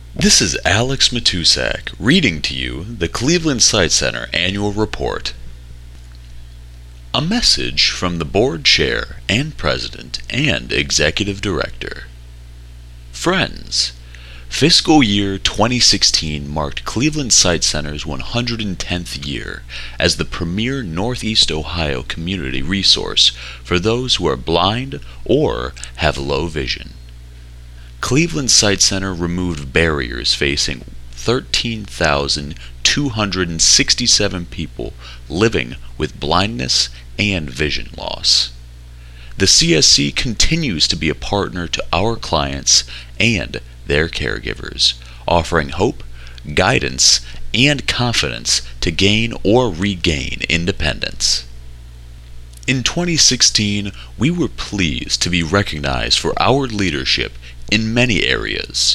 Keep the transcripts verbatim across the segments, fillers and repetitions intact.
This is Alex Matusak reading to you the Cleveland Sight Center Annual Report. A message from the Board Chair and President and Executive Director. Friends, fiscal year twenty sixteen marked Cleveland Sight Center's one hundred tenth year as the premier Northeast Ohio community resource for those who are blind or have low vision. Cleveland Sight Center removed barriers facing thirteen thousand two hundred sixty-seven people living with blindness and vision loss. The C S C continues to be a partner to our clients and their caregivers, offering hope, guidance, and confidence to gain or regain independence. In twenty sixteen, we were pleased to be recognized for our leadership in many areas.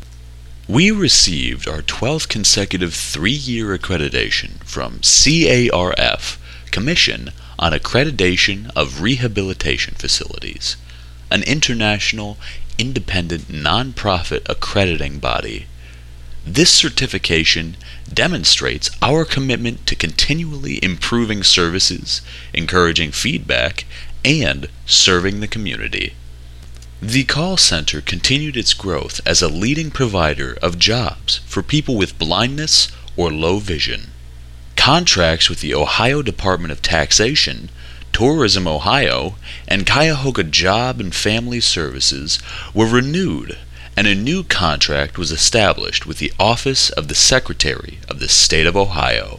We received our twelfth consecutive three-year accreditation from C A R F, Commission on Accreditation of Rehabilitation Facilities, an international, independent, non-profit accrediting body. This certification demonstrates our commitment to continually improving services, encouraging feedback, and serving the community. The call center continued its growth as a leading provider of jobs for people with blindness or low vision. Contracts with the Ohio Department of Taxation, Tourism Ohio, and Cuyahoga Job and Family Services were renewed, and a new contract was established with the Office of the Secretary of the State of Ohio.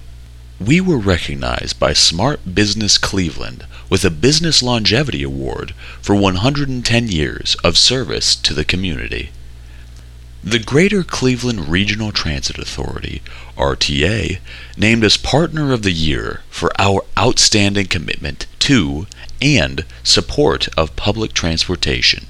We were recognized by Smart Business Cleveland with a Business Longevity Award for one hundred ten years of service to the community. The Greater Cleveland Regional Transit Authority, R T A, named us Partner of the Year for our outstanding commitment to and support of public transportation.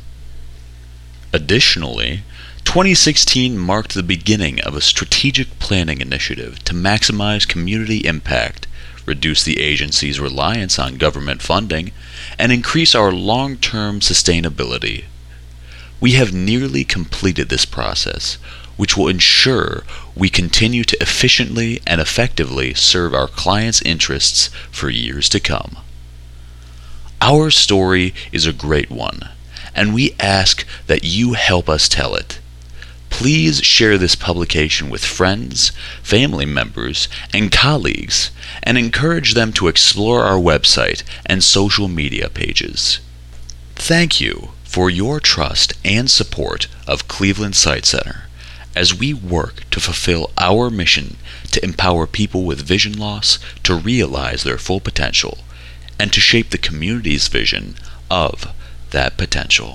Additionally, twenty sixteen marked the beginning of a strategic planning initiative to maximize community impact, reduce the agency's reliance on government funding, and increase our long-term sustainability. We have nearly completed this process, which will ensure we continue to efficiently and effectively serve our clients' interests for years to come. Our story is a great one, and we ask that you help us tell it. Please share this publication with friends, family members, and colleagues, and encourage them to explore our website and social media pages. Thank you for your trust and support of Cleveland Sight Center as we work to fulfill our mission to empower people with vision loss to realize their full potential and to shape the community's vision of that potential.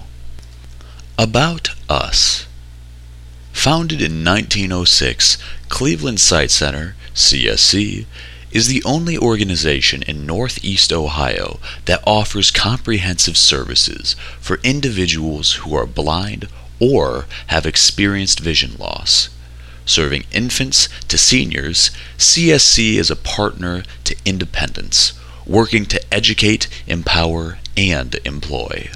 About us. Founded in nineteen oh six, Cleveland Sight Center, C S C, is the only organization in Northeast Ohio that offers comprehensive services for individuals who are blind or have experienced vision loss. Serving infants to seniors, C S C is a partner to independence, working to educate, empower, and employ.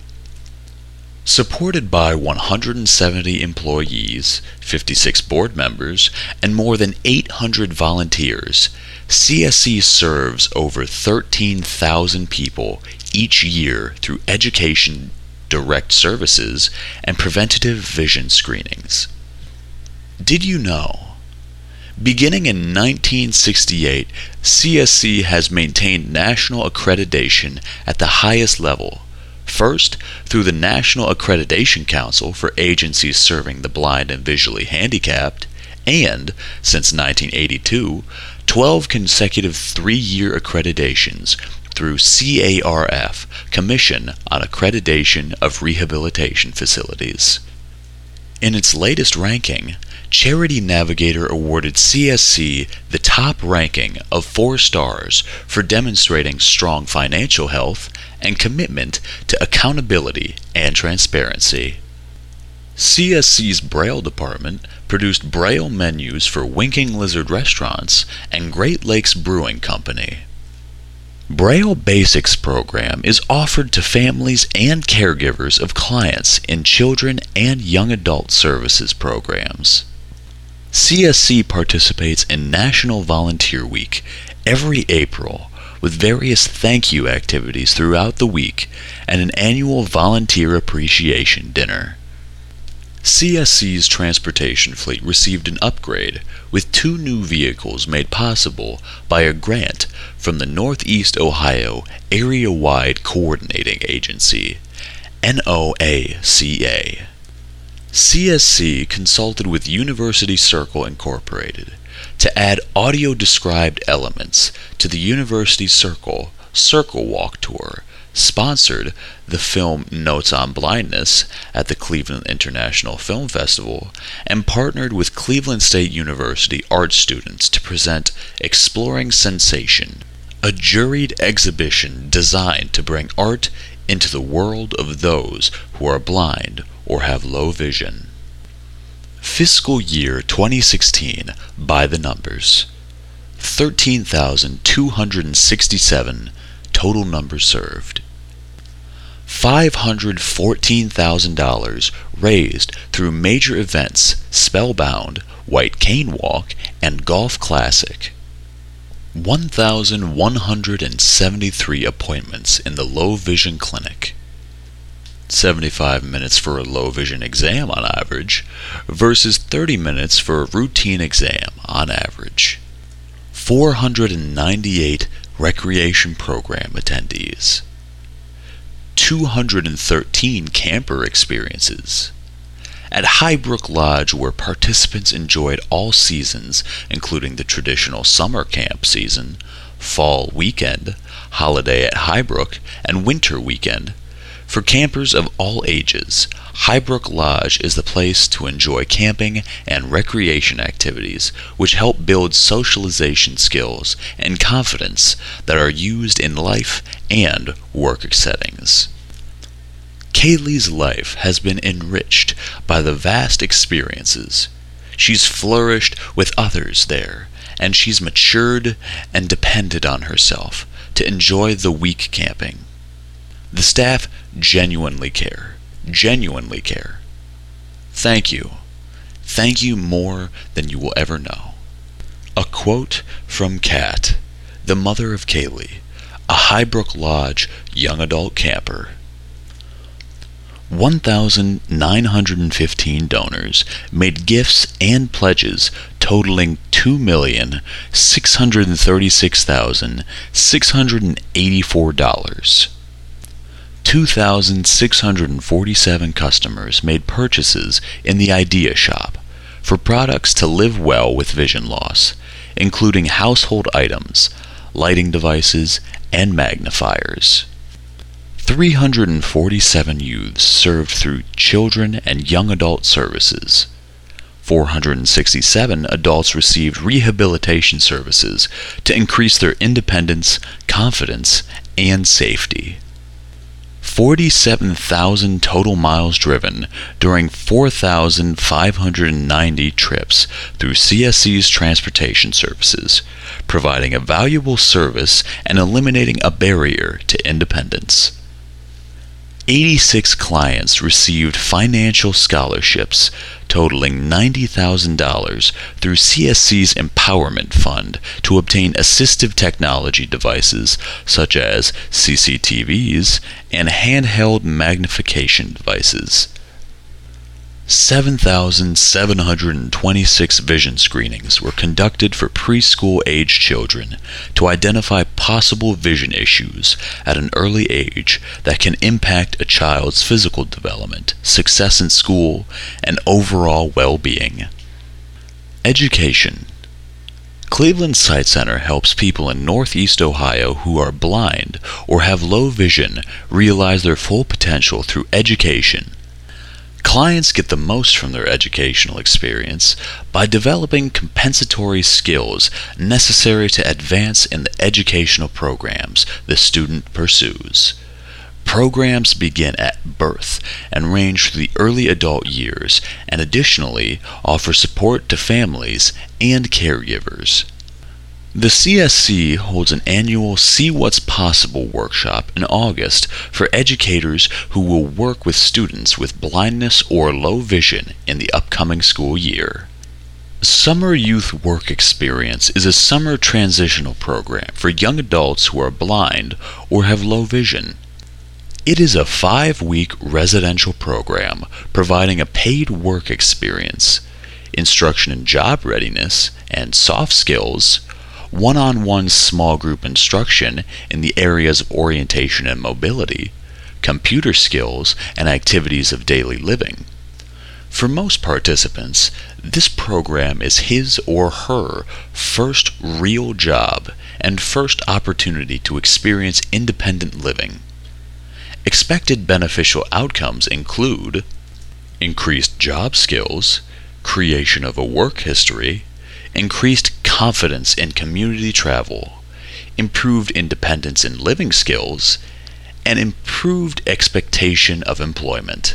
Supported by one hundred seventy employees, fifty-six board members, and more than eight hundred volunteers, C S C serves over thirteen thousand people each year through education, direct services, and preventative vision screenings. Did you know? Beginning in nineteen sixty-eight, C S C has maintained national accreditation at the highest level. First, through the National Accreditation Council for agencies serving the blind and visually handicapped, and, since nineteen eighty-two, twelve consecutive three-year accreditations through C A R F, Commission on Accreditation of Rehabilitation Facilities. In its latest ranking, Charity Navigator awarded C S C the top ranking of four stars for demonstrating strong financial health and commitment to accountability and transparency. C S C's Braille Department produced Braille menus for Winking Lizard Restaurants and Great Lakes Brewing Company. Braille Basics program is offered to families and caregivers of clients in children and young adult services programs. C S C participates in National Volunteer Week every April with various thank you activities throughout the week and an annual volunteer appreciation dinner. C S C's transportation fleet received an upgrade with two new vehicles made possible by a grant from the Northeast Ohio Area-Wide Coordinating Agency, N O A C A. C S C consulted with University Circle Incorporated to add audio-described elements to the University Circle Circle Walk Tour, sponsored the film Notes on Blindness at the Cleveland International Film Festival, and partnered with Cleveland State University art students to present Exploring Sensation, a juried exhibition designed to bring art into the world of those who are blind or have low vision. Fiscal year twenty sixteen, by the numbers, thirteen thousand two hundred sixty-seven total numbers served. five hundred fourteen thousand dollars raised through major events Spellbound, White Cane Walk, and Golf Classic. one thousand one hundred seventy-three appointments in the low vision clinic. seventy-five minutes for a low vision exam on average versus thirty minutes for a routine exam on average. four hundred ninety-eight recreation program attendees. two hundred thirteen camper experiences. At Highbrook Lodge, where participants enjoyed all seasons, including the traditional summer camp season, fall weekend, holiday at Highbrook, and winter weekend. For campers of all ages, Highbrook Lodge is the place to enjoy camping and recreation activities which help build socialization skills and confidence that are used in life and work settings. Kaylee's life has been enriched by the vast experiences. She's flourished with others there, and she's matured and depended on herself to enjoy the week camping. The staff genuinely care, genuinely care. Thank you. Thank you more than you will ever know. A quote from Kat, the mother of Kaylee, a Highbrook Lodge young adult camper. one thousand nine hundred fifteen donors made gifts and pledges totaling two million six hundred thirty-six thousand six hundred eighty-four dollars. two thousand six hundred forty-seven customers made purchases in the Idea Shop for products to live well with vision loss, including household items, lighting devices, and magnifiers. three hundred forty-seven youths served through children and young adult services. four hundred sixty-seven adults received rehabilitation services to increase their independence, confidence, and safety. forty-seven thousand total miles driven during four thousand five hundred ninety trips through C S C's transportation services, providing a valuable service and eliminating a barrier to independence. eighty-six clients received financial scholarships totaling ninety thousand dollars through C S C's Empowerment Fund to obtain assistive technology devices such as C C T Vs and handheld magnification devices. seven thousand seven hundred twenty-six vision screenings were conducted for preschool-age children to identify possible vision issues at an early age that can impact a child's physical development, success in school, and overall well-being. Education. Cleveland Sight Center helps people in Northeast Ohio who are blind or have low vision realize their full potential through education. Clients get the most from their educational experience by developing compensatory skills necessary to advance in the educational programs the student pursues. Programs begin at birth and range through the early adult years, and additionally offer support to families and caregivers. The C S C holds an annual See What's Possible workshop in August for educators who will work with students with blindness or low vision in the upcoming school year. Summer Youth Work Experience is a summer transitional program for young adults who are blind or have low vision. It is a five-week residential program providing a paid work experience, instruction in job readiness and soft skills, one-on-one small group instruction in the areas of orientation and mobility, computer skills, and activities of daily living. For most participants, this program is his or her first real job and first opportunity to experience independent living. Expected beneficial outcomes include increased job skills, creation of a work history, increased confidence in community travel, improved independence in living skills, and improved expectation of employment.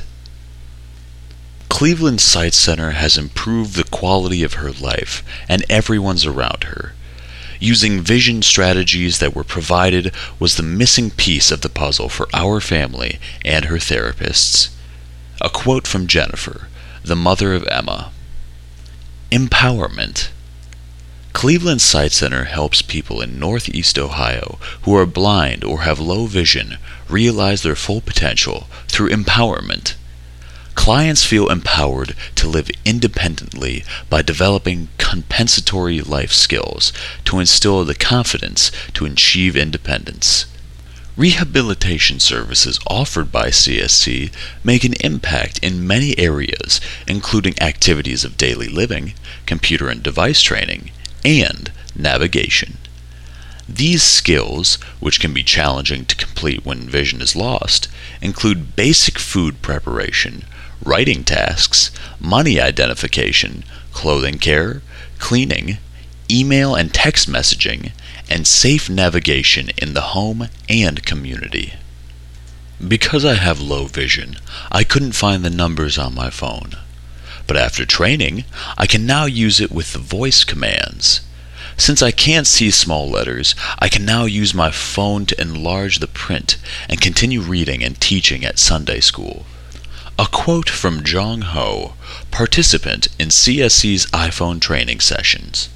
Cleveland Sight Center has improved the quality of her life and everyone's around her. Using vision strategies that were provided was the missing piece of the puzzle for our family and her therapists. A quote from Jennifer, the mother of Emma. Empowerment. Cleveland Sight Center helps people in Northeast Ohio who are blind or have low vision realize their full potential through empowerment. Clients feel empowered to live independently by developing compensatory life skills to instill the confidence to achieve independence. Rehabilitation services offered by C S C make an impact in many areas, including activities of daily living, computer and device training, and navigation. These skills, which can be challenging to complete when vision is lost, include basic food preparation, writing tasks, money identification, clothing care, cleaning, email and text messaging, and safe navigation in the home and community. Because I have low vision, I couldn't find the numbers on my phone. But after training, I can now use it with the voice commands. Since I can't see small letters, I can now use my phone to enlarge the print and continue reading and teaching at Sunday school. A quote from Jong Ho, participant in C S C's iPhone training sessions.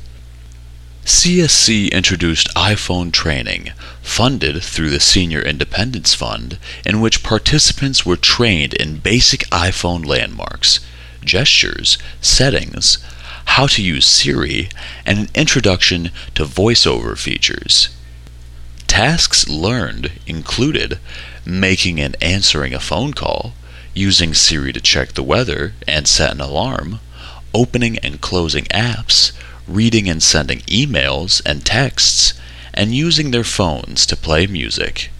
C S C introduced iPhone training, funded through the Senior Independence Fund, in which participants were trained in basic iPhone landmarks, gestures, settings, how to use Siri, and an introduction to voiceover features. Tasks learned included making and answering a phone call, using Siri to check the weather and set an alarm, opening and closing apps, reading and sending emails and texts, and using their phones to play music.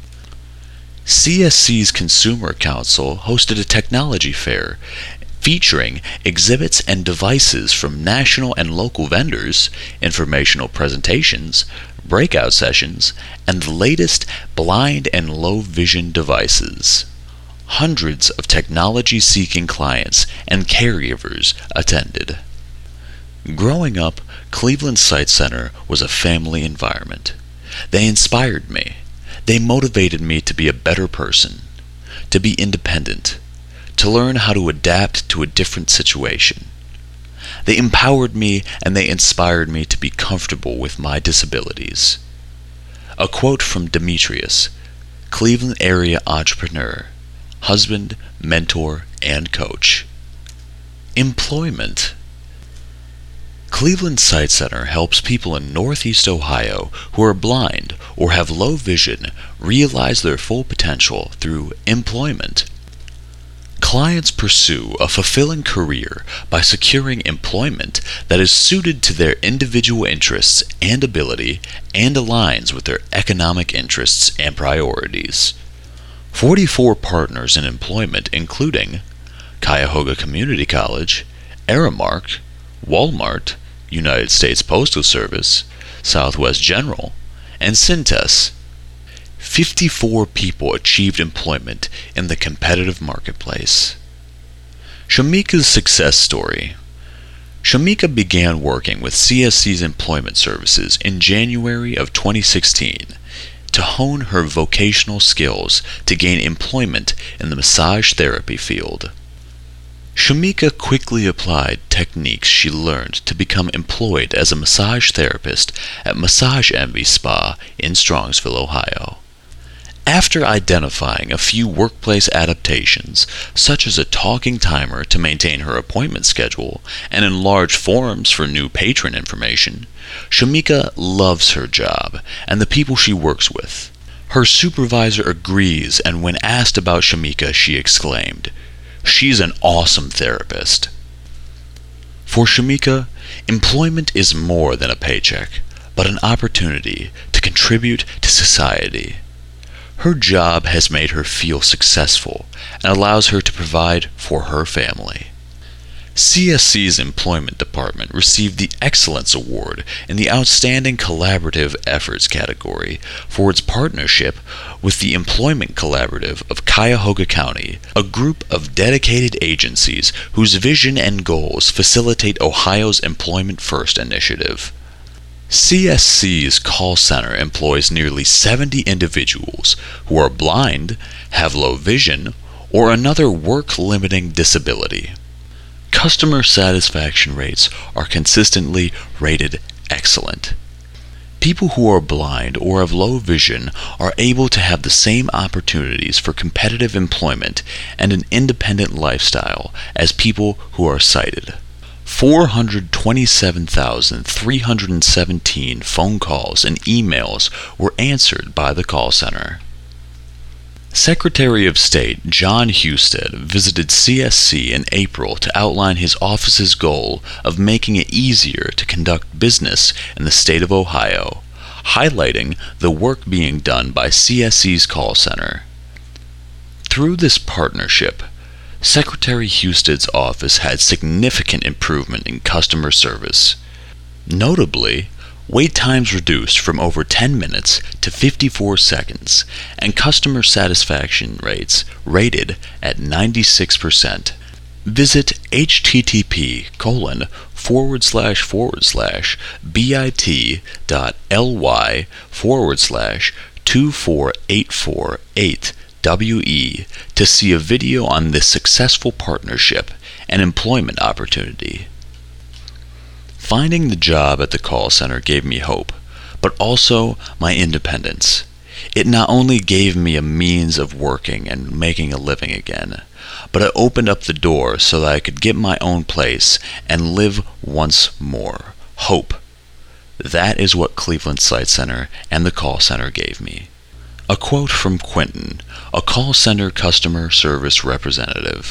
C S C's Consumer Council hosted a technology fair featuring exhibits and devices from national and local vendors, informational presentations, breakout sessions, and the latest blind and low vision devices. Hundreds of technology-seeking clients and caregivers attended. Growing up, Cleveland Sight Center was a family environment. They inspired me. They motivated me to be a better person, to be independent, to learn how to adapt to a different situation. They empowered me and they inspired me to be comfortable with my disabilities. A quote from Demetrius, Cleveland area entrepreneur, husband, mentor, and coach. Employment. Cleveland Sight Center helps people in Northeast Ohio who are blind or have low vision realize their full potential through employment. Clients pursue a fulfilling career by securing employment that is suited to their individual interests and ability and aligns with their economic interests and priorities. forty-four partners in employment including Cuyahoga Community College, Aramark, Walmart, United States Postal Service, Southwest General, and Cintas. fifty-four people achieved employment in the competitive marketplace. Shamika's success story. Shamika began working with C S C's Employment Services in January of twenty sixteen to hone her vocational skills to gain employment in the massage therapy field. Shamika quickly applied techniques she learned to become employed as a massage therapist at Massage Envy Spa in Strongsville, Ohio. After identifying a few workplace adaptations, such as a talking timer to maintain her appointment schedule and enlarged forums for new patron information, Shamika loves her job and the people she works with. Her supervisor agrees, and when asked about Shamika, she exclaimed, "She's an awesome therapist." For Shamika, employment is more than a paycheck, but an opportunity to contribute to society. Her job has made her feel successful and allows her to provide for her family. C S C's Employment Department received the Excellence Award in the Outstanding Collaborative Efforts category for its partnership with the Employment Collaborative of Cuyahoga County, a group of dedicated agencies whose vision and goals facilitate Ohio's Employment First initiative. C S C's call center employs nearly seventy individuals who are blind, have low vision, or another work-limiting disability. Customer satisfaction rates are consistently rated excellent. People who are blind or have low vision are able to have the same opportunities for competitive employment and an independent lifestyle as people who are sighted. four hundred twenty-seven thousand three hundred seventeen phone calls and emails were answered by the call center. Secretary of State John Husted visited C S C in April to outline his office's goal of making it easier to conduct business in the state of Ohio, highlighting the work being done by C S C's call center. Through this partnership, Secretary Husted's office had significant improvement in customer service. Notably, wait times reduced from over ten minutes to fifty-four seconds, and customer satisfaction rates rated at ninety-six percent. Visit http colon forward slash forward slash bit dot ly forward slash two four eight four eight W E to see a video on this successful partnership and employment opportunity. Finding the job at the call center gave me hope, but also my independence. It not only gave me a means of working and making a living again, but it opened up the door so that I could get my own place and live once more. Hope. That is what Cleveland Sight Center and the call center gave me. A quote from Quentin, a call center customer service representative.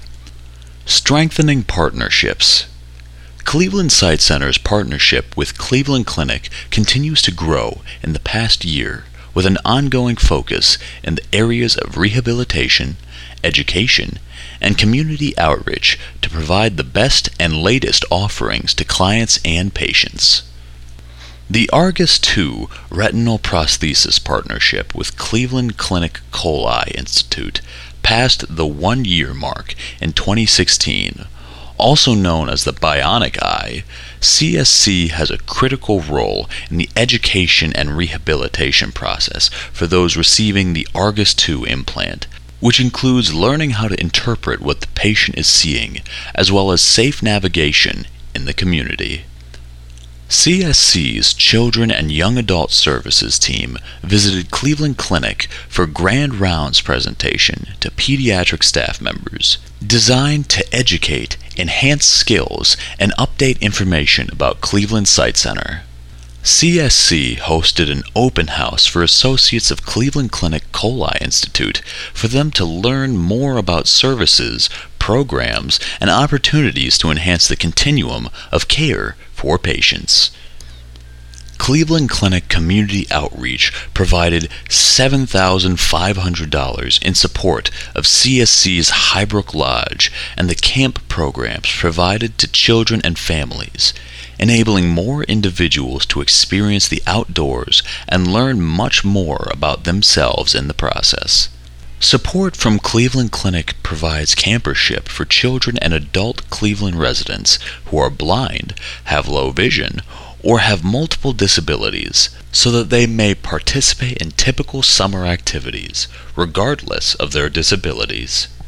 Strengthening partnerships. Cleveland Sight Center's partnership with Cleveland Clinic continues to grow in the past year with an ongoing focus in the areas of rehabilitation, education, and community outreach to provide the best and latest offerings to clients and patients. The Argus two retinal prosthesis partnership with Cleveland Clinic Coli Institute passed the one-year mark in twenty sixteen. Also known as the Bionic Eye, C S C has a critical role in the education and rehabilitation process for those receiving the Argus two implant, which includes learning how to interpret what the patient is seeing, as well as safe navigation in the community. C S C's Children and Young Adult Services team visited Cleveland Clinic for Grand Rounds presentation to pediatric staff members, designed to educate, enhance skills, and update information about Cleveland Sight Center. C S C hosted an open house for associates of Cleveland Clinic Coli Institute for them to learn more about services, programs, and opportunities to enhance the continuum of care for patients. Cleveland Clinic Community Outreach provided seven thousand five hundred dollars in support of C S C's Highbrook Lodge and the camp programs provided to children and families, enabling more individuals to experience the outdoors and learn much more about themselves in the process. Support from Cleveland Clinic provides campership for children and adult Cleveland residents who are blind, have low vision, or have multiple disabilities, so that they may participate in typical summer activities, regardless of their disabilities.